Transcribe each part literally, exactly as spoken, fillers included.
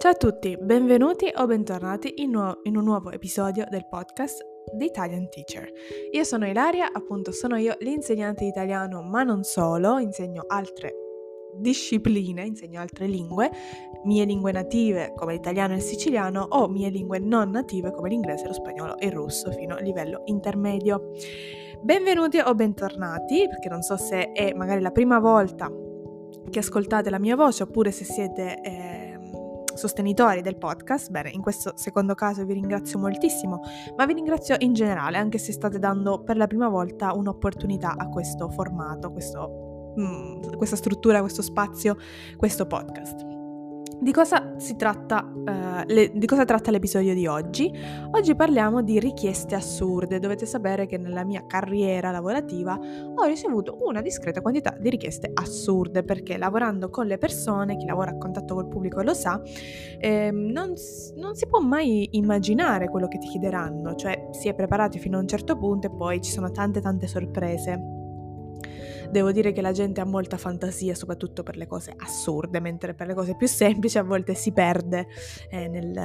Ciao a tutti, benvenuti o bentornati in, nu- in un nuovo episodio del podcast The Italian Teacher. Io sono Ilaria, appunto sono io l'insegnante di italiano, ma non solo, insegno altre discipline, insegno altre lingue, mie lingue native come l'italiano e il siciliano o mie lingue non native come l'inglese, lo spagnolo e il russo fino a livello intermedio. Benvenuti o bentornati, perché non so se è magari la prima volta che ascoltate la mia voce oppure se siete eh, sostenitori del podcast. Bene, in questo secondo caso vi ringrazio moltissimo, ma vi ringrazio in generale anche se state dando per la prima volta un'opportunità a questo formato, questo, mm, questa struttura, questo spazio, questo podcast. Di cosa si tratta, uh, le, di cosa tratta l'episodio di oggi? Oggi parliamo di richieste assurde. Dovete sapere che nella mia carriera lavorativa ho ricevuto una discreta quantità di richieste assurde, perché lavorando con le persone, chi lavora a contatto col pubblico lo sa, eh, non, non si può mai immaginare quello che ti chiederanno, cioè si è preparati fino a un certo punto e poi ci sono tante tante sorprese. Devo dire che la gente ha molta fantasia, soprattutto per le cose assurde, mentre per le cose più semplici a volte si perde eh, nel,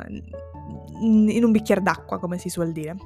in un bicchiere d'acqua, come si suol dire.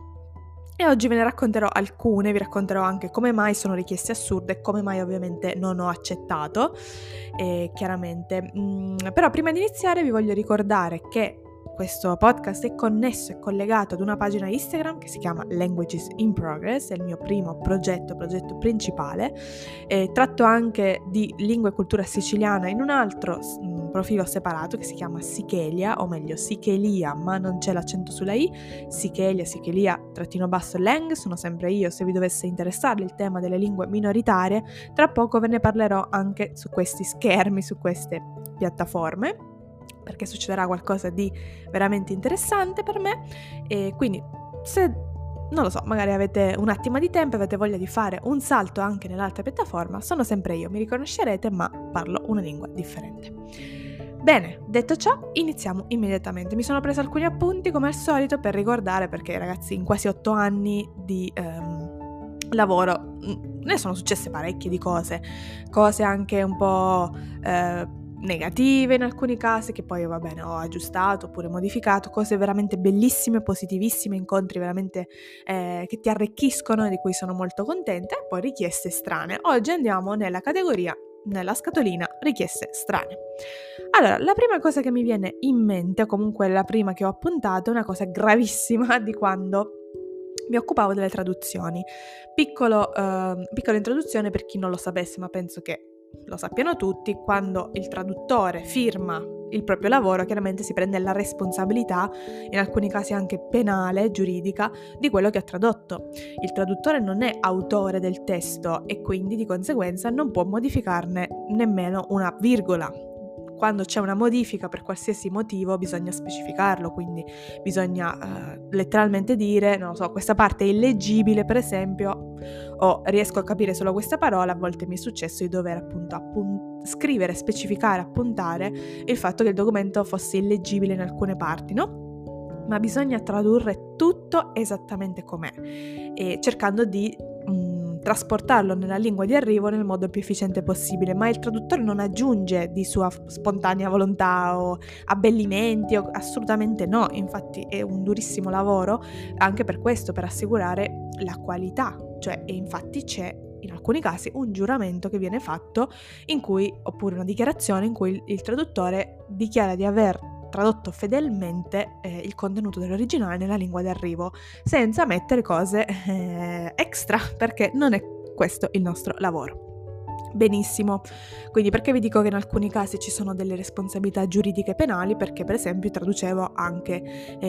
E oggi ve ne racconterò alcune, vi racconterò anche come mai sono richieste assurde e come mai ovviamente non ho accettato, eh, chiaramente. Mm, però prima di iniziare vi voglio ricordare che questo podcast è connesso e collegato ad una pagina Instagram che si chiama Languages in Progress, è il mio primo progetto, progetto principale. E tratto anche di lingua e cultura siciliana in un altro mh, profilo separato che si chiama Sichelia, o meglio Sichelia, ma non c'è l'accento sulla i, Sichelia, Sichelia, trattino basso Lang, sono sempre io. Se vi dovesse interessare il tema delle lingue minoritarie, tra poco ve ne parlerò anche su questi schermi, su queste piattaforme, perché succederà qualcosa di veramente interessante per me. E quindi se, non lo so, magari avete un attimo di tempo e avete voglia di fare un salto anche nell'altra piattaforma, sono sempre io, mi riconoscerete, ma parlo una lingua differente. Bene, detto ciò, iniziamo immediatamente. Mi sono presa alcuni appunti come al solito per ricordare, perché ragazzi in quasi otto anni di ehm, lavoro ne sono successe parecchie di cose, cose anche un po' eh, negative in alcuni casi, che poi va bene, ho aggiustato oppure modificato, cose veramente bellissime, positivissime, incontri veramente eh, che ti arricchiscono e di cui sono molto contenta, e poi richieste strane. Oggi andiamo nella categoria, nella scatolina richieste strane. Allora, la prima cosa che mi viene in mente, o comunque la prima che ho appuntato, è una cosa gravissima di quando mi occupavo delle traduzioni. Piccolo, eh, piccola introduzione per chi non lo sapesse, ma penso che lo sappiano tutti: quando il traduttore firma il proprio lavoro, chiaramente si prende la responsabilità, in alcuni casi anche penale, giuridica, di quello che ha tradotto. Il traduttore non è autore del testo e quindi di conseguenza non può modificarne nemmeno una virgola. Quando c'è una modifica per qualsiasi motivo bisogna specificarlo, quindi bisogna uh, letteralmente dire, non lo so, questa parte è illeggibile per esempio, o riesco a capire solo questa parola. A volte mi è successo di dover appunto appun- scrivere, specificare, appuntare il fatto che il documento fosse illeggibile in alcune parti, no? Ma bisogna tradurre tutto esattamente com'è, e cercando di mm, trasportarlo nella lingua di arrivo nel modo più efficiente possibile, ma il traduttore non aggiunge di sua spontanea volontà o abbellimenti, o assolutamente no. Infatti è un durissimo lavoro anche per questo, per assicurare la qualità, cioè, e infatti c'è in alcuni casi un giuramento che viene fatto in cui, oppure una dichiarazione in cui il, il traduttore dichiara di aver tradotto fedelmente eh, il contenuto dell'originale nella lingua d'arrivo, senza mettere cose eh, extra, perché non è questo il nostro lavoro. Benissimo, quindi perché vi dico che in alcuni casi ci sono delle responsabilità giuridiche penali? Perché per esempio traducevo anche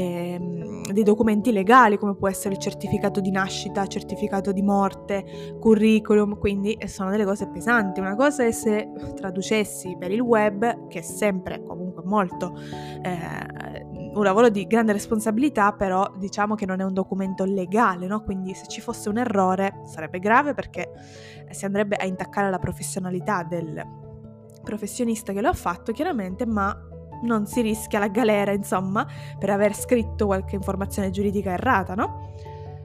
ehm, dei documenti legali, come può essere il certificato di nascita, certificato di morte, curriculum, quindi sono delle cose pesanti. Una cosa è se traducessi per il web, che è sempre comunque molto eh, un lavoro di grande responsabilità, però diciamo che non è un documento legale, no? Quindi se ci fosse un errore sarebbe grave, perché si andrebbe a intaccare la professionalità del professionista che lo ha fatto, chiaramente, ma non si rischia la galera, insomma, per aver scritto qualche informazione giuridica errata, no?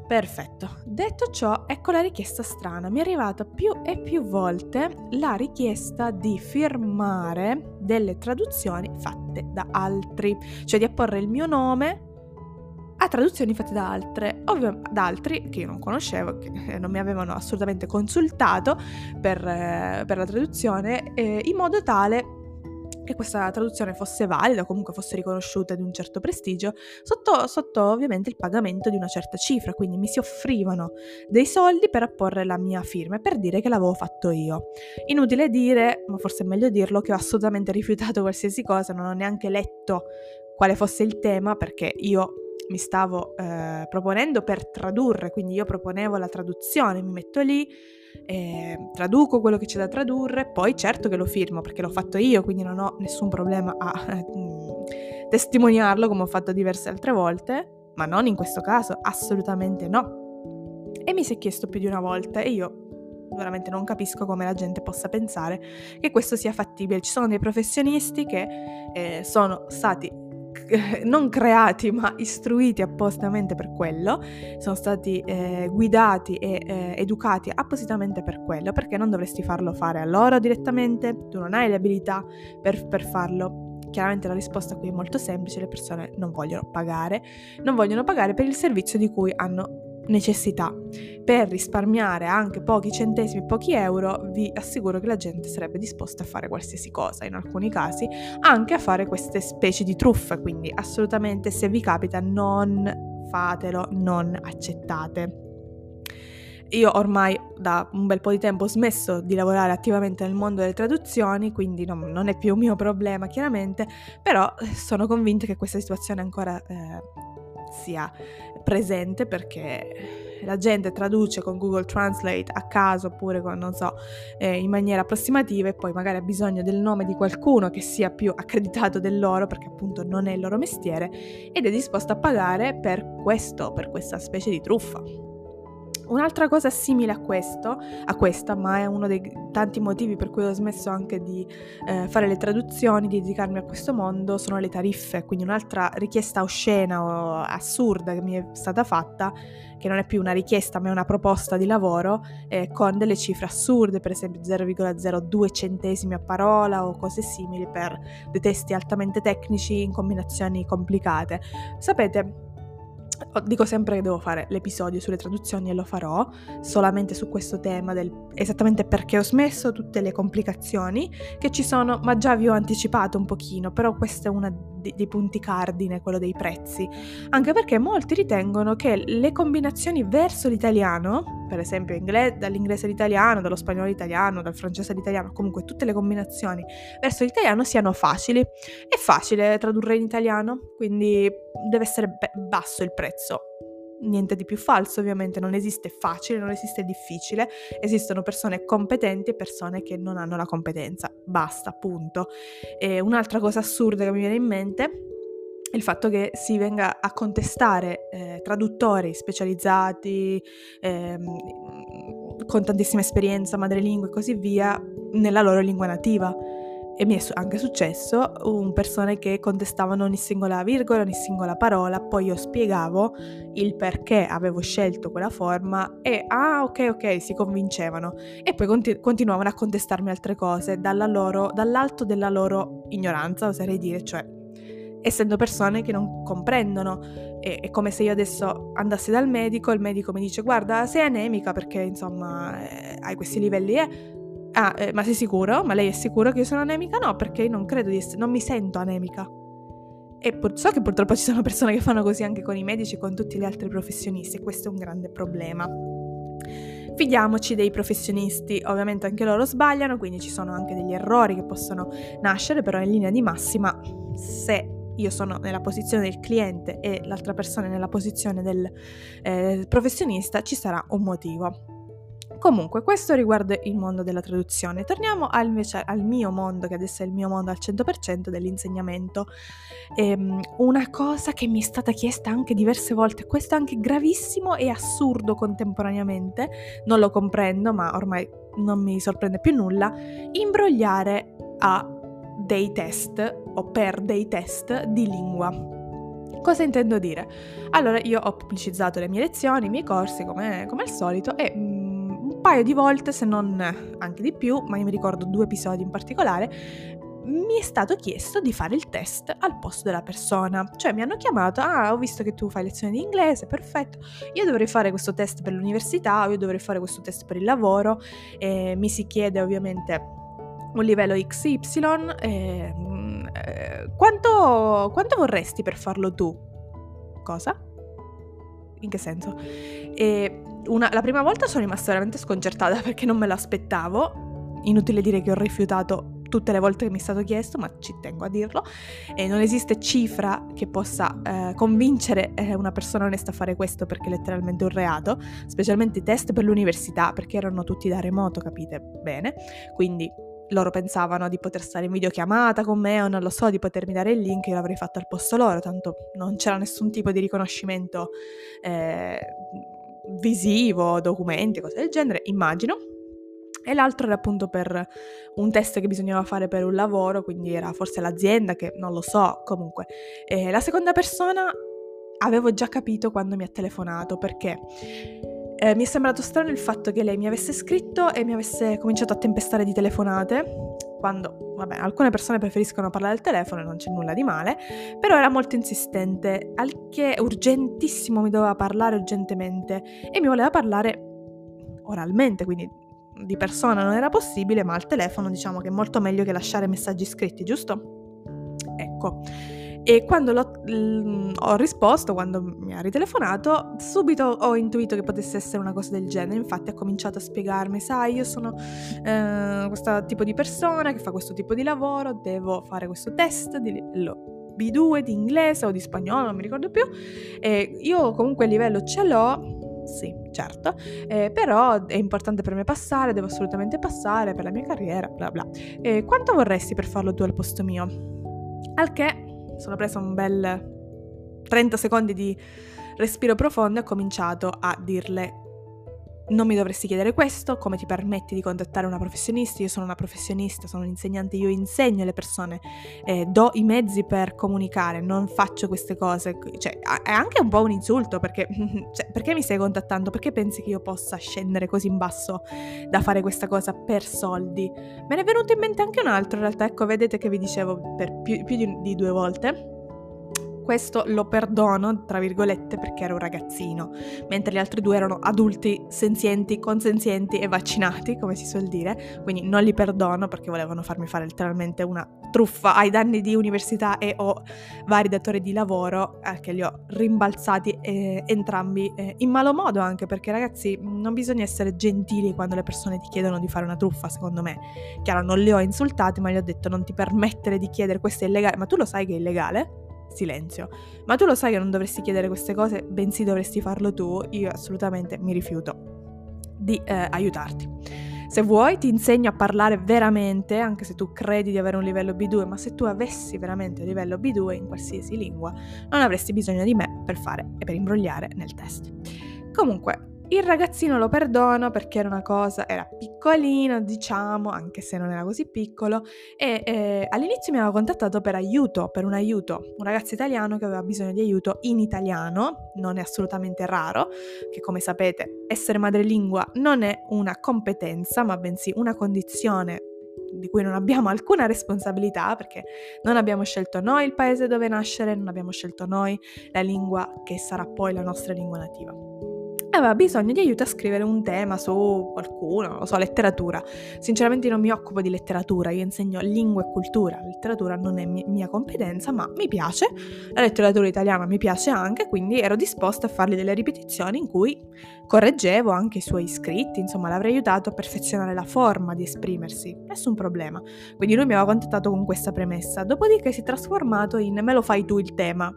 Perfetto. Detto ciò, ecco la richiesta strana. Mi è arrivata più e più volte la richiesta di firmare delle traduzioni fatte da altri, cioè di apporre il mio nome a traduzioni fatte da altre, ovvio, da altri che io non conoscevo, che non mi avevano assolutamente consultato per, eh, per la traduzione, eh, in modo tale che questa traduzione fosse valida, comunque fosse riconosciuta di un certo prestigio, sotto, sotto ovviamente il pagamento di una certa cifra, quindi mi si offrivano dei soldi per apporre la mia firma e per dire che l'avevo fatto io. Inutile dire, ma forse è meglio dirlo, che ho assolutamente rifiutato qualsiasi cosa, non ho neanche letto quale fosse il tema, perché io mi stavo eh, proponendo per tradurre, quindi io proponevo la traduzione, mi metto lì, eh, traduco quello che c'è da tradurre, poi certo che lo firmo perché l'ho fatto io, quindi non ho nessun problema a eh, testimoniarlo come ho fatto diverse altre volte, ma non in questo caso, assolutamente no. E mi si è chiesto più di una volta e io veramente non capisco come la gente possa pensare che questo sia fattibile. Ci sono dei professionisti che eh, sono stati non creati ma istruiti appostamente per quello, sono stati eh, guidati e eh, educati appositamente per quello, perché non dovresti farlo fare a loro direttamente? Tu non hai le abilità per, per farlo. Chiaramente la risposta qui è molto semplice: le persone non vogliono pagare, non vogliono pagare per il servizio di cui hanno necessità. Per risparmiare anche pochi centesimi, pochi euro, vi assicuro che la gente sarebbe disposta a fare qualsiasi cosa, in alcuni casi anche a fare queste specie di truffe, quindi assolutamente, se vi capita, non fatelo, non accettate. Io ormai da un bel po' di tempo ho smesso di lavorare attivamente nel mondo delle traduzioni, quindi non, non è più un mio problema chiaramente, però sono convinta che questa situazione ancora eh, sia presente, perché la gente traduce con Google Translate a caso oppure con, non so, eh, in maniera approssimativa, e poi magari ha bisogno del nome di qualcuno che sia più accreditato del loro, perché appunto non è il loro mestiere, ed è disposto a pagare per questo, per questa specie di truffa. Un'altra cosa simile a questo, a questa, ma è uno dei tanti motivi per cui ho smesso anche di eh, fare le traduzioni, di dedicarmi a questo mondo, sono le tariffe. Quindi un'altra richiesta oscena o assurda che mi è stata fatta, che non è più una richiesta ma è una proposta di lavoro, eh, con delle cifre assurde, per esempio zero virgola zero due centesimi a parola o cose simili per dei testi altamente tecnici in combinazioni complicate. Sapete, dico sempre che devo fare l'episodio sulle traduzioni e lo farò solamente su questo tema del esattamente perché ho smesso, tutte le complicazioni che ci sono, ma già vi ho anticipato un pochino, però questo è uno dei punti cardine, quello dei prezzi, anche perché molti ritengono che le combinazioni verso l'italiano, per esempio inglese, dall'inglese all'italiano, dallo spagnolo all'italiano, dal francese all'italiano, comunque tutte le combinazioni verso l'italiano siano facili. È facile tradurre in italiano, quindi deve essere be- basso il prezzo. Niente di più falso, ovviamente, non esiste facile, non esiste difficile, esistono persone competenti e persone che non hanno la competenza, basta, punto. E un'altra cosa assurda che mi viene in mente è il fatto che si venga a contestare eh, traduttori specializzati, ehm, con tantissima esperienza, madrelingua e così via, nella loro lingua nativa. E mi è anche successo un persone che contestavano ogni singola virgola, ogni singola parola, poi io spiegavo il perché avevo scelto quella forma e ah ok ok si convincevano, e poi continu- continuavano a contestarmi altre cose dalla loro, dall'alto della loro ignoranza, oserei dire, cioè essendo persone che non comprendono. È, è come se io adesso andassi dal medico, il medico mi dice guarda sei anemica perché insomma eh, hai questi livelli eh. Ah, eh, ma sei sicuro? Ma lei è sicura che io sono anemica? No, perché io non credo di essere, non mi sento anemica. E pur, so che purtroppo ci sono persone che fanno così anche con i medici e con tutti gli altri professionisti, e questo è un grande problema. Fidiamoci dei professionisti, ovviamente anche loro sbagliano, quindi ci sono anche degli errori che possono nascere, però in linea di massima, se io sono nella posizione del cliente e l'altra persona è nella posizione del eh, professionista, ci sarà un motivo. Comunque, questo riguarda il mondo della traduzione. Torniamo al, invece al mio mondo, che adesso è il mio mondo al cento per cento dell'insegnamento. Ehm, una cosa che mi è stata chiesta anche diverse volte, questo è anche gravissimo e assurdo contemporaneamente, non lo comprendo, ma ormai non mi sorprende più nulla, imbrogliare a dei test o per dei test di lingua. Cosa intendo dire? Allora, io ho pubblicizzato le mie lezioni, i miei corsi come, come al solito e mm, un paio di volte, se non anche di più, ma io mi ricordo due episodi in particolare, mi è stato chiesto di fare il test al posto della persona. Cioè mi hanno chiamato, ah, ho visto che tu fai lezioni di inglese, perfetto, io dovrei fare questo test per l'università o io dovrei fare questo test per il lavoro, e mi si chiede ovviamente un livello X Y, e, mm, eh, quanto, quanto vorresti per farlo tu? Cosa? In che senso? E una, la prima volta sono rimasta veramente sconcertata perché non me l'aspettavo. Inutile dire che ho rifiutato tutte le volte che mi è stato chiesto, ma ci tengo a dirlo, e non esiste cifra che possa eh, convincere eh, una persona onesta a fare questo, perché è letteralmente un reato, specialmente i test per l'università, perché erano tutti da remoto, capite bene, quindi loro pensavano di poter stare in videochiamata con me o non lo so, di potermi dare il link, io l'avrei fatto al posto loro, tanto non c'era nessun tipo di riconoscimento eh, visivo, documenti, cose del genere, immagino. E l'altro era appunto per un test che bisognava fare per un lavoro, quindi era forse l'azienda, che non lo so, comunque. E la seconda persona avevo già capito quando mi ha telefonato, perché eh, mi è sembrato strano il fatto che lei mi avesse scritto e mi avesse cominciato a tempestare di telefonate, quando, vabbè, alcune persone preferiscono parlare al telefono e non c'è nulla di male, però era molto insistente, al che urgentissimo mi doveva parlare urgentemente e mi voleva parlare oralmente, quindi di persona non era possibile, ma al telefono diciamo che è molto meglio che lasciare messaggi scritti, giusto? Ecco, e quando l'ho, l- ho risposto, quando mi ha ritelefonato, subito ho intuito che potesse essere una cosa del genere. Infatti ha cominciato a spiegarmi, sai, io sono eh, questo tipo di persona che fa questo tipo di lavoro, devo fare questo test di livello B due di inglese o di spagnolo, non mi ricordo più, e io comunque il livello ce l'ho. Sì, certo, eh, però è importante per me passare, devo assolutamente passare per la mia carriera, bla bla. Eh, quanto vorresti per farlo tu al posto mio? Al che sono presa un bel trenta secondi di respiro profondo e ho cominciato a dirle: non mi dovresti chiedere questo, come ti permetti di contattare una professionista? Io sono una professionista, sono un insegnante, io insegno alle persone, eh, do i mezzi per comunicare, non faccio queste cose. Cioè, è anche un po' un insulto, perché, cioè, perché mi stai contattando? Perché pensi che io possa scendere così in basso da fare questa cosa per soldi? Me ne è venuto in mente anche un altro, in realtà, ecco, vedete che vi dicevo per più, più di, di due volte. Questo lo perdono, tra virgolette, perché ero un ragazzino, mentre gli altri due erano adulti senzienti, consenzienti e vaccinati, come si suol dire, quindi non li perdono perché volevano farmi fare letteralmente una truffa ai danni di università e o vari datori di lavoro, eh, che li ho rimbalzati eh, entrambi eh, in malo modo, anche perché, ragazzi, non bisogna essere gentili quando le persone ti chiedono di fare una truffa, secondo me. Chiaro, non li ho insultati, ma gli ho detto: non ti permettere di chiedere, questo è illegale. Ma tu lo sai che è illegale? Silenzio. Ma tu lo sai che non dovresti chiedere queste cose, bensì dovresti farlo tu? Io assolutamente mi rifiuto di eh, aiutarti. Se vuoi ti insegno a parlare veramente, anche se tu credi di avere un livello B due, ma se tu avessi veramente un livello B due in qualsiasi lingua, non avresti bisogno di me per fare e per imbrogliare nel test. Comunque, il ragazzino lo perdono perché era una cosa, era piccolino, diciamo, anche se non era così piccolo, e eh, all'inizio mi aveva contattato per aiuto, per un aiuto, un ragazzo italiano che aveva bisogno di aiuto in italiano. Non è assolutamente raro, che come sapete essere madrelingua non è una competenza, ma bensì una condizione di cui non abbiamo alcuna responsabilità, perché non abbiamo scelto noi il paese dove nascere, non abbiamo scelto noi la lingua che sarà poi la nostra lingua nativa. Aveva bisogno di aiuto a scrivere un tema su qualcuno, non lo so, letteratura. Sinceramente non mi occupo di letteratura, io insegno lingua e cultura, la letteratura non è mi- mia competenza, ma mi piace, la letteratura italiana mi piace anche, quindi ero disposta a fargli delle ripetizioni in cui correggevo anche i suoi scritti, insomma l'avrei aiutato a perfezionare la forma di esprimersi, nessun problema. Quindi lui mi aveva contattato con questa premessa, dopodiché si è trasformato in: me lo fai tu il tema?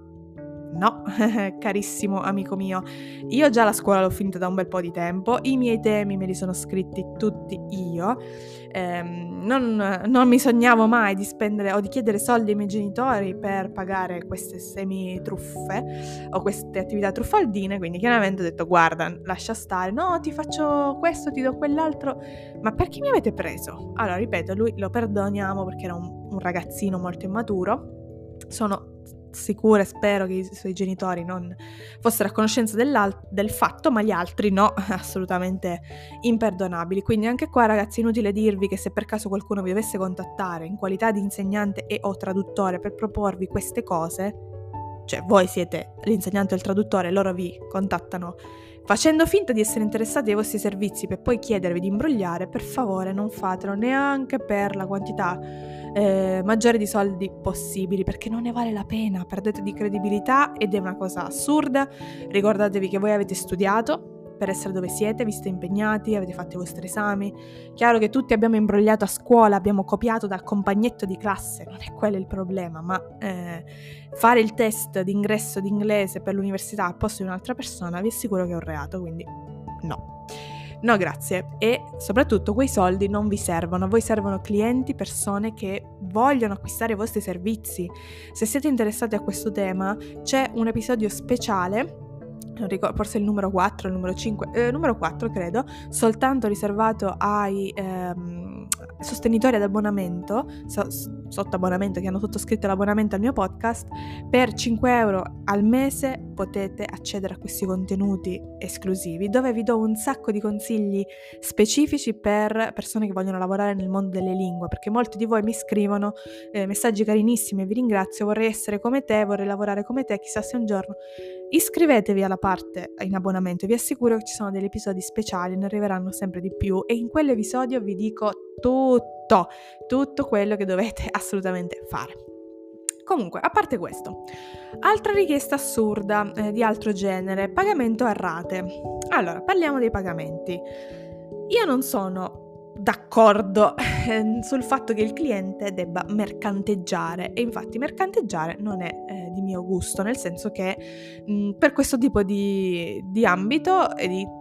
No, carissimo amico mio, io già la scuola l'ho finita da un bel po' di tempo, i miei temi me li sono scritti tutti io, ehm, non, non mi sognavo mai di spendere o di chiedere soldi ai miei genitori per pagare queste semi-truffe o queste attività truffaldine, quindi chiaramente ho detto: guarda, lascia stare, no, ti faccio questo, ti do quell'altro, ma perché mi avete preso? Allora, ripeto, lui lo perdoniamo perché era un, un ragazzino molto immaturo, sono sicura e spero che i suoi genitori non fossero a conoscenza del fatto, ma gli altri no, assolutamente imperdonabili. Quindi anche qua, ragazzi, inutile dirvi che se per caso qualcuno vi dovesse contattare in qualità di insegnante e o traduttore per proporvi queste cose, cioè voi siete l'insegnante o il traduttore, loro vi contattano facendo finta di essere interessati ai vostri servizi per poi chiedervi di imbrogliare, per favore non fatelo neanche per la quantità eh, maggiore di soldi possibili, perché non ne vale la pena, perdete di credibilità ed è una cosa assurda. Ricordatevi che voi avete studiato per essere dove siete, vi siete impegnati, avete fatto i vostri esami. Chiaro che tutti abbiamo imbrogliato a scuola, abbiamo copiato dal compagnetto di classe, non è quello il problema, ma eh, fare il test d'ingresso di inglese per l'università al posto di un'altra persona vi assicuro che è un reato, quindi no. No, grazie. E soprattutto quei soldi non vi servono, a voi servono clienti, persone che vogliono acquistare i vostri servizi. Se siete interessati a questo tema, c'è un episodio speciale, non ricordo, forse il numero quattro, il numero cinque, eh, numero quattro credo, soltanto riservato ai ehm, sostenitori ad abbonamento, so, sotto abbonamento, che hanno sottoscritto l'abbonamento al mio podcast. Per cinque euro al mese potete accedere a questi contenuti esclusivi, dove vi do un sacco di consigli specifici per persone che vogliono lavorare nel mondo delle lingue, perché molti di voi mi scrivono eh, messaggi carinissimi e vi ringrazio, vorrei essere come te, vorrei lavorare come te, chissà se un giorno. Iscrivetevi alla parte in abbonamento, vi assicuro che ci sono degli episodi speciali, ne arriveranno sempre di più e in quell'episodio vi dico tutto, tutto quello che dovete assolutamente fare. Comunque, a parte questo, altra richiesta assurda eh, di altro genere, pagamento a rate. Allora, parliamo dei pagamenti. Io non sono d'accordo eh, sul fatto che il cliente debba mercanteggiare, e infatti mercanteggiare non è eh, di mio gusto, nel senso che mh, per questo tipo di, di ambito e di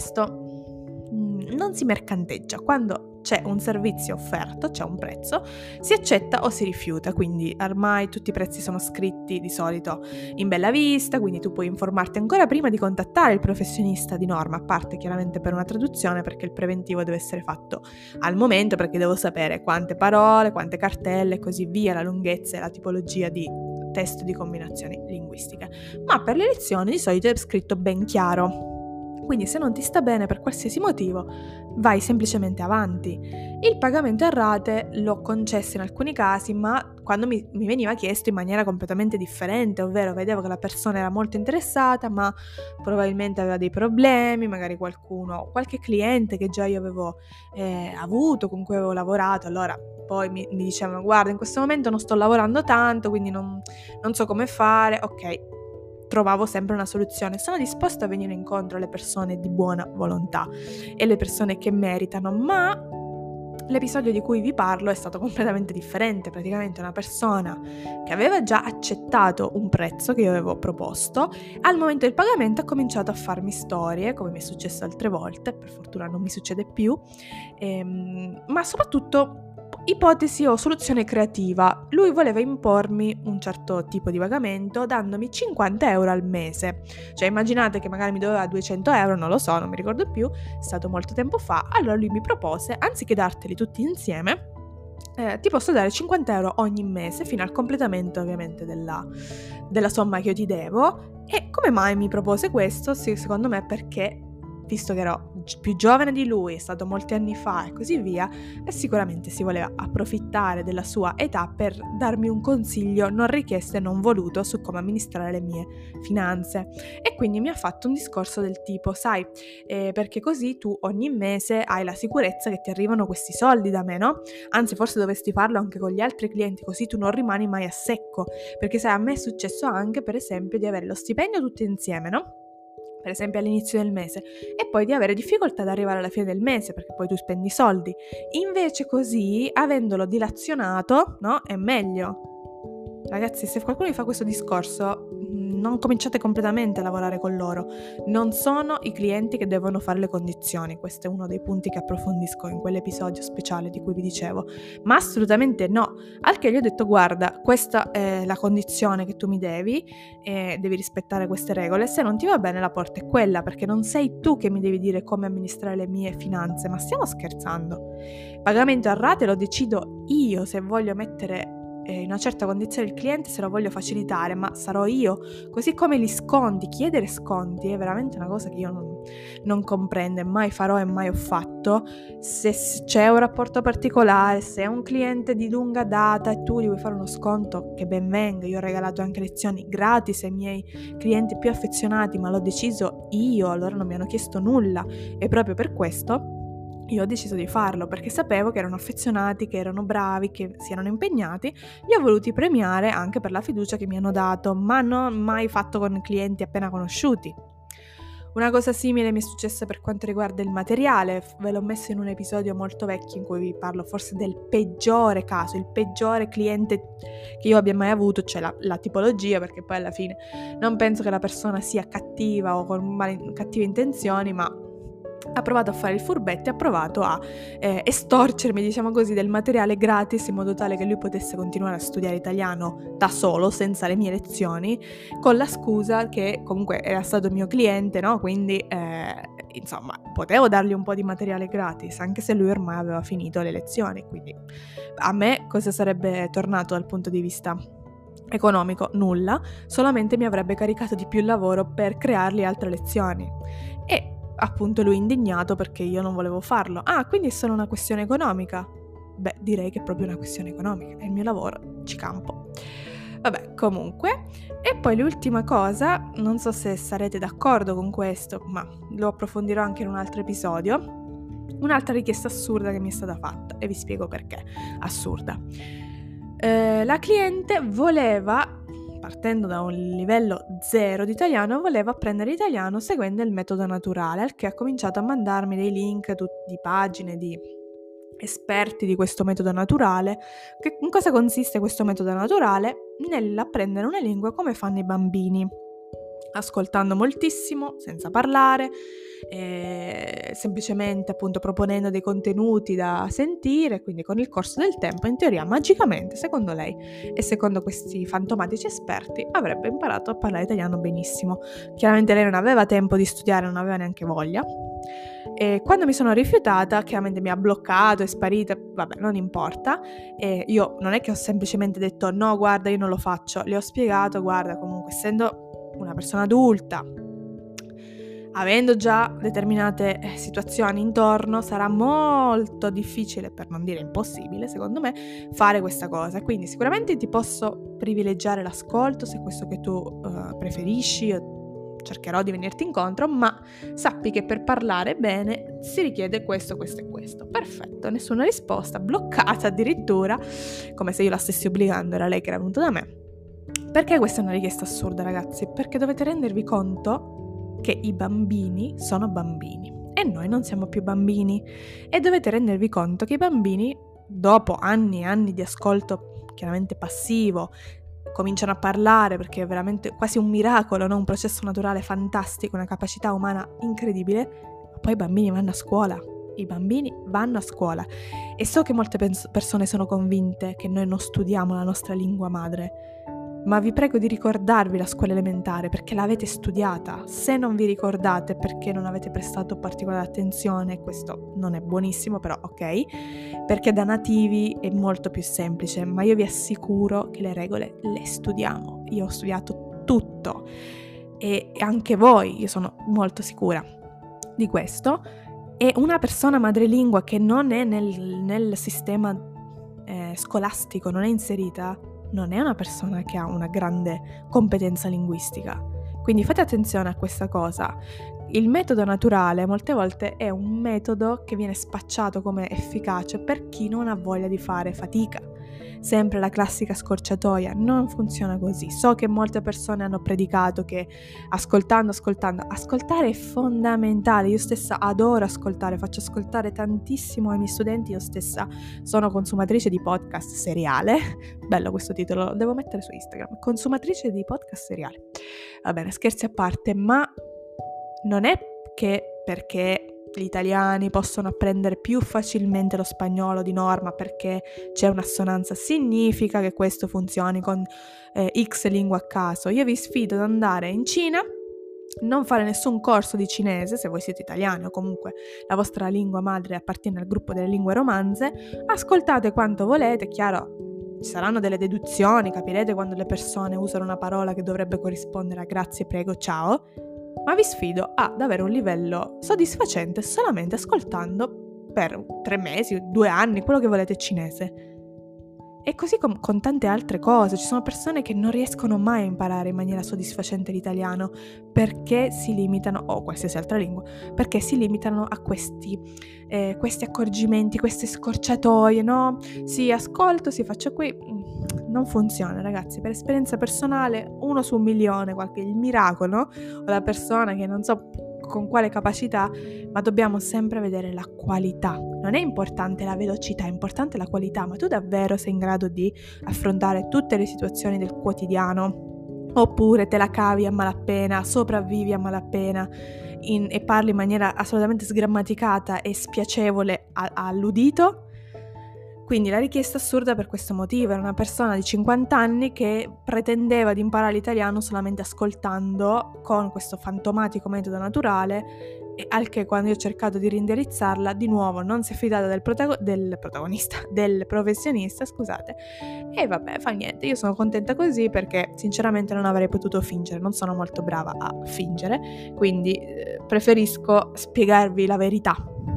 contesto mh, non si mercanteggia. Quando c'è un servizio offerto, c'è un prezzo, si accetta o si rifiuta, quindi ormai tutti i prezzi sono scritti di solito in bella vista, quindi tu puoi informarti ancora prima di contattare il professionista di norma, a parte chiaramente per una traduzione, perché il preventivo deve essere fatto al momento, perché devo sapere quante parole, quante cartelle e così via, la lunghezza e la tipologia di testo di combinazioni linguistiche. Ma per le lezioni di solito è scritto ben chiaro. Quindi se non ti sta bene per qualsiasi motivo, vai semplicemente avanti. Il pagamento a rate l'ho concesso in alcuni casi, ma quando mi, mi veniva chiesto in maniera completamente differente, ovvero vedevo che la persona era molto interessata, ma probabilmente aveva dei problemi, magari qualcuno, qualche cliente che già io avevo eh, avuto, con cui avevo lavorato, allora poi mi, mi dicevano: guarda, in questo momento non sto lavorando tanto, quindi non, non so come fare. Ok, trovavo sempre una soluzione. Sono disposta a venire incontro alle persone di buona volontà e le persone che meritano, ma l'episodio di cui vi parlo è stato completamente differente. Praticamente una persona che aveva già accettato un prezzo che io avevo proposto, al momento del pagamento ha cominciato a farmi storie, come mi è successo altre volte, per fortuna non mi succede più, ehm, ma soprattutto ipotesi o soluzione creativa. Lui voleva impormi un certo tipo di pagamento dandomi cinquanta euro al mese. Cioè immaginate che magari mi doveva duecento euro, non lo so, non mi ricordo più, è stato molto tempo fa. Allora lui mi propose, anziché darteli tutti insieme, eh, ti posso dare cinquanta euro ogni mese fino al completamento ovviamente della, della somma che io ti devo. E come mai mi propose questo? Sì, secondo me perché, visto che ero più giovane di lui, è stato molti anni fa e così via, e sicuramente si voleva approfittare della sua età per darmi un consiglio non richiesto e non voluto su come amministrare le mie finanze. E quindi mi ha fatto un discorso del tipo: sai, eh, perché così tu ogni mese hai la sicurezza che ti arrivano questi soldi da me, no? Anzi, forse dovresti farlo anche con gli altri clienti, così tu non rimani mai a secco, perché sai, a me è successo anche, per esempio, di avere lo stipendio tutti insieme, no? Per esempio all'inizio del mese, e poi di avere difficoltà ad arrivare alla fine del mese perché poi tu spendi soldi. Invece così, avendolo dilazionato, no, è meglio. Ragazzi, se qualcuno vi fa questo discorso, non cominciate completamente a lavorare con loro. Non sono i clienti che devono fare le condizioni. Questo è uno dei punti che approfondisco in quell'episodio speciale di cui vi dicevo. Ma assolutamente no. Al che gli ho detto: guarda, questa è la condizione che tu mi devi, e devi rispettare queste regole. Se non ti va bene, la porta è quella, perché non sei tu che mi devi dire come amministrare le mie finanze. Ma stiamo scherzando? Pagamento a rate lo decido io se voglio mettere eh, in una certa condizione il cliente se lo voglio facilitare, ma sarò io. Così come gli sconti, chiedere sconti è veramente una cosa che io non, non comprendo e mai farò e mai ho fatto. Se c'è un rapporto particolare, se è un cliente di lunga data e tu gli vuoi fare uno sconto, che ben venga. Io ho regalato anche lezioni gratis ai miei clienti più affezionati, ma l'ho deciso io, allora non mi hanno chiesto nulla, e proprio per questo io ho deciso di farlo, perché sapevo che erano affezionati, che erano bravi, che si erano impegnati. Li ho voluti premiare anche per la fiducia che mi hanno dato, ma non mai fatto con clienti appena conosciuti. Una cosa simile mi è successa per quanto riguarda il materiale. Ve l'ho messo in un episodio molto vecchio in cui vi parlo forse del peggiore caso, il peggiore cliente che io abbia mai avuto, cioè la, la tipologia, perché poi alla fine non penso che la persona sia cattiva o con male, cattive intenzioni, ma ha provato a fare il furbetto e ha provato a eh, estorcermi, diciamo così, del materiale gratis in modo tale che lui potesse continuare a studiare italiano da solo, senza le mie lezioni, con la scusa che comunque era stato mio cliente, no? Quindi, eh, insomma, potevo dargli un po' di materiale gratis, anche se lui ormai aveva finito le lezioni. Quindi a me cosa sarebbe tornato dal punto di vista economico? Nulla, solamente mi avrebbe caricato di più lavoro per creargli altre lezioni. E appunto lui indignato perché io non volevo farlo. Ah, quindi è solo una questione economica? Beh, direi che è proprio una questione economica, è il mio lavoro, ci campo. Vabbè, comunque. E poi l'ultima cosa, non so se sarete d'accordo con questo, ma lo approfondirò anche in un altro episodio, un'altra richiesta assurda che mi è stata fatta, e vi spiego perché assurda. Eh, la cliente voleva, partendo da un livello zero di italiano, voleva apprendere italiano seguendo il metodo naturale, al che ha cominciato a mandarmi dei link di pagine di esperti di questo metodo naturale. Che, in cosa consiste questo metodo naturale? Nell'apprendere una lingua come fanno i bambini, ascoltando moltissimo, senza parlare, eh, semplicemente appunto proponendo dei contenuti da sentire. Quindi con il corso del tempo, in teoria magicamente, secondo lei e secondo questi fantomatici esperti, avrebbe imparato a parlare italiano benissimo. Chiaramente lei non aveva tempo di studiare, non aveva neanche voglia, e quando mi sono rifiutata, chiaramente mi ha bloccato, è sparita, vabbè, non importa. E io non è che ho semplicemente detto no, guarda, io non lo faccio, le ho spiegato, guarda, comunque essendo una persona adulta, avendo già determinate situazioni intorno, sarà molto difficile, per non dire impossibile, secondo me, fare questa cosa. Quindi sicuramente ti posso privilegiare l'ascolto, se è questo che tu uh, preferisci, io cercherò di venirti incontro, ma sappi che per parlare bene si richiede questo, questo e questo. Perfetto, nessuna risposta, bloccata addirittura, come se io la stessi obbligando, era lei che era venuta da me. Perché questa è una richiesta assurda, ragazzi? Perché dovete rendervi conto che i bambini sono bambini e noi non siamo più bambini, e dovete rendervi conto che i bambini, dopo anni e anni di ascolto chiaramente passivo, cominciano a parlare, perché è veramente quasi un miracolo, no? Un processo naturale fantastico, una capacità umana incredibile, ma poi i bambini vanno a scuola. I bambini vanno a scuola e so che molte pens- persone sono convinte che noi non studiamo la nostra lingua madre, ma vi prego di ricordarvi la scuola elementare, perché l'avete studiata. Se non vi ricordate perché non avete prestato particolare attenzione, questo non è buonissimo, però ok, perché da nativi è molto più semplice, ma io vi assicuro che le regole le studiamo. Io ho studiato tutto e anche voi, io sono molto sicura di questo. E una persona madrelingua che non è nel, nel sistema eh, scolastico, non è inserita, non è una persona che ha una grande competenza linguistica. Quindi fate attenzione a questa cosa. Il metodo naturale molte volte è un metodo che viene spacciato come efficace per chi non ha voglia di fare fatica. Sempre la classica scorciatoia, non funziona così. So che molte persone hanno predicato che ascoltando, ascoltando, ascoltare è fondamentale. Io stessa adoro ascoltare, faccio ascoltare tantissimo ai miei studenti, io stessa sono consumatrice di podcast seriale. Bello questo titolo, lo devo mettere su Instagram, consumatrice di podcast seriale. Va bene, scherzi a parte, ma non è che perché gli italiani possono apprendere più facilmente lo spagnolo di norma perché c'è un'assonanza, significa che questo funzioni con eh, X lingua a caso. Io vi sfido ad andare in Cina, non fare nessun corso di cinese se voi siete italiani o comunque la vostra lingua madre appartiene al gruppo delle lingue romanze, ascoltate quanto volete, chiaro, ci saranno delle deduzioni, capirete quando le persone usano una parola che dovrebbe corrispondere a grazie, prego, ciao, ma vi sfido ad avere un livello soddisfacente solamente ascoltando per tre mesi, due anni, quello che volete cinese. E così con, con tante altre cose. Ci sono persone che non riescono mai a imparare in maniera soddisfacente l'italiano perché si limitano, o qualsiasi altra lingua, perché si limitano a questi, eh, questi accorgimenti, queste scorciatoie, no? Sì, ascolto, si faccio qui. Non funziona, ragazzi. Per esperienza personale, uno su un milione, qualche il miracolo, no? O la persona che non so con quale capacità, ma dobbiamo sempre vedere la qualità. Non è importante la velocità, è importante la qualità, ma tu davvero sei in grado di affrontare tutte le situazioni del quotidiano? Oppure te la cavi a malapena, sopravvivi a malapena in, e parli in maniera assolutamente sgrammaticata e spiacevole a, all'udito? Quindi la richiesta assurda per questo motivo era una persona di cinquanta anni che pretendeva di imparare l'italiano solamente ascoltando con questo fantomatico metodo naturale, e al che quando io ho cercato di reindirizzarla di nuovo non si è fidata del, protago- del protagonista, del professionista, scusate, e vabbè, fa niente, io sono contenta così perché sinceramente non avrei potuto fingere, non sono molto brava a fingere, quindi eh, preferisco spiegarvi la verità.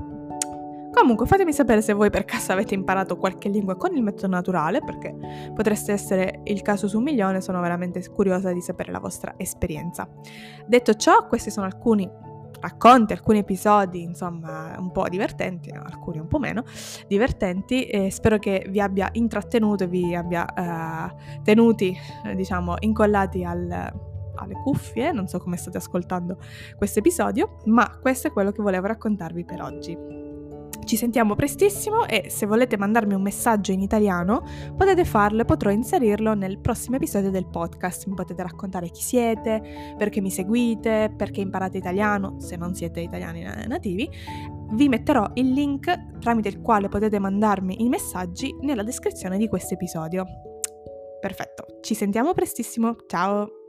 Comunque fatemi sapere se voi per caso avete imparato qualche lingua con il metodo naturale, perché potreste essere il caso su un milione, sono veramente curiosa di sapere la vostra esperienza. Detto ciò, questi sono alcuni racconti, alcuni episodi, insomma, un po' divertenti, alcuni un po' meno divertenti, e spero che vi abbia intrattenuto e vi abbia uh, tenuti, eh, diciamo, incollati al... alle cuffie, non so come state ascoltando questo episodio, ma questo è quello che volevo raccontarvi per oggi. Ci sentiamo prestissimo e se volete mandarmi un messaggio in italiano potete farlo e potrò inserirlo nel prossimo episodio del podcast. Mi potete raccontare chi siete, perché mi seguite, perché imparate italiano, se non siete italiani nativi. Vi metterò il link tramite il quale potete mandarmi i messaggi nella descrizione di questo episodio. Perfetto, ci sentiamo prestissimo, ciao!